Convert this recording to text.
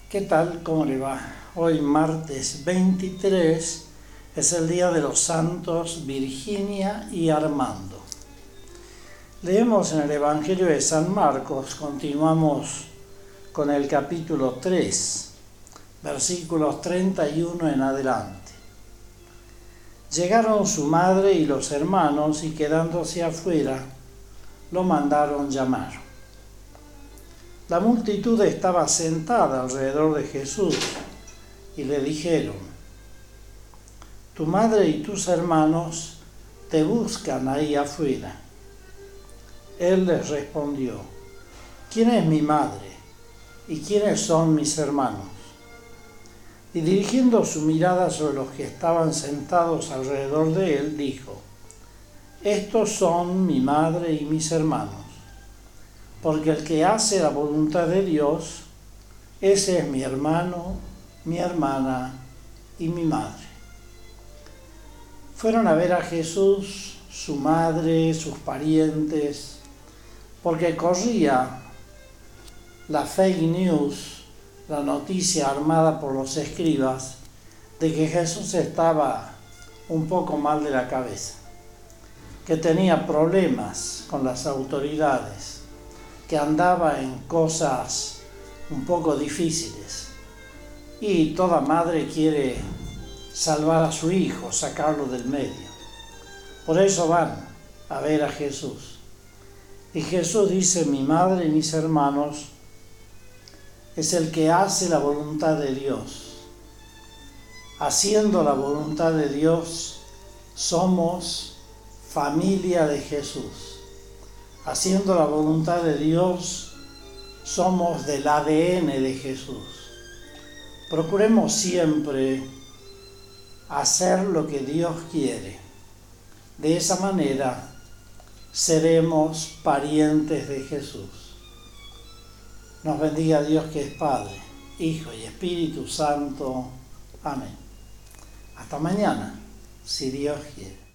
¿Qué tal? ¿Cómo le va? Hoy martes 23 es el día de los santos Virginia y Armando. Leemos en el Evangelio de San Marcos, continuamos con el capítulo 3, versículos 31 en adelante. Llegaron su madre y los hermanos y quedándose afuera, lo mandaron llamar. La multitud estaba sentada alrededor de Jesús y le dijeron: «Tu madre y tus hermanos te buscan ahí afuera». Él les respondió: «¿Quién es mi madre y quiénes son mis hermanos?». Y dirigiendo su mirada sobre los que estaban sentados alrededor de él, dijo: «Estos son mi madre y mis hermanos. Porque el que hace la voluntad de Dios, ese es mi hermano, mi hermana y mi madre». Fueron a ver a Jesús, su madre, sus parientes, porque corría la fake news, la noticia armada por los escribas, de que Jesús estaba un poco mal de la cabeza, que tenía problemas con las autoridades, que andaba en cosas un poco difíciles. Y toda madre quiere salvar a su hijo, sacarlo del medio. Por eso van a ver a Jesús. Y Jesús dice: «Mi madre y mis hermanos es el que hace la voluntad de Dios». Haciendo la voluntad de Dios, somos familia de Jesús. Haciendo la voluntad de Dios, somos del ADN de Jesús. Procuremos siempre hacer lo que Dios quiere. De esa manera seremos parientes de Jesús. Nos bendiga Dios, que es Padre, Hijo y Espíritu Santo. Amén. Hasta mañana, si Dios quiere.